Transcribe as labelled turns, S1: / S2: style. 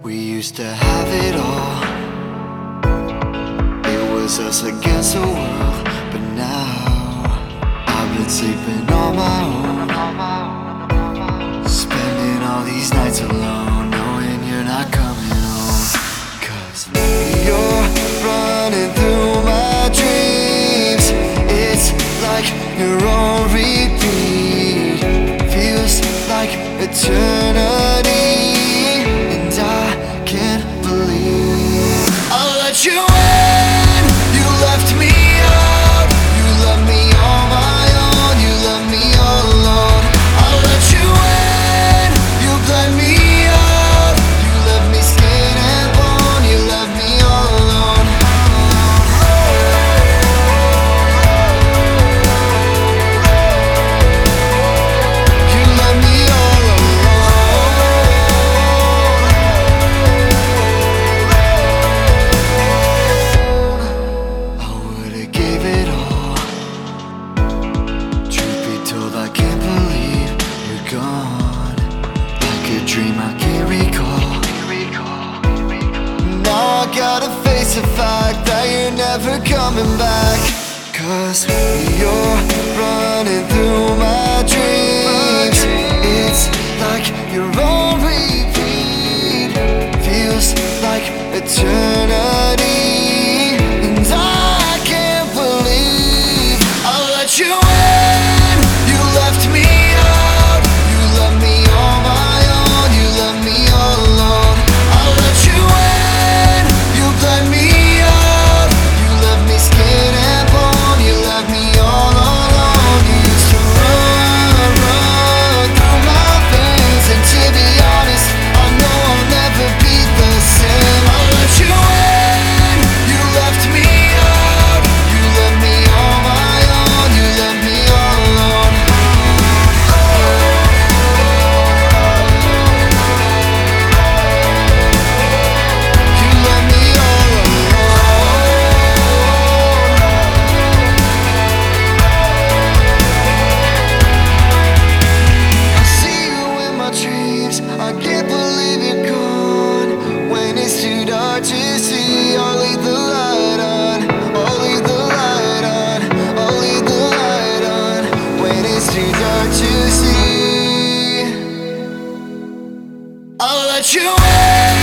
S1: We used to have it all. It was us against the world. But now I've been sleeping on my own, spending all these nights alone, knowing you're not coming home. 'Cause you're running through my dreams. It's like you're on repeat. Feels like eternity, and I can't believe I let you in. You left me out. You left me on my own. You left me all alone. I let you in. You bled me out. You left me skin and bone. You left me all alone. You left me all alone. I would've gave it all. Truth be told, I can't believe you're gone. Like a dream I can't recall. Now I gotta face the fact that you're never coming back. 'Cause you're running through my dreams. It's like you're on repeat. Feels like eternity, and I can't believe I let you in. You left me out. You left me on my own. You left me all alone. I let you in. You bled me out. You left me skin and bone. You left me all alone. You used to run through my veins, and to be honest, I know I'll never be the same. I let you in. You left me out. You left me on my own. You left me all alone. You left me all alone. I see you in my dreams. I can't believe you're gone. When it's too dark to see, I'll leave the light on. I'll leave the light on. I'll leave the light on. When it's too dark to see, I'll let you in.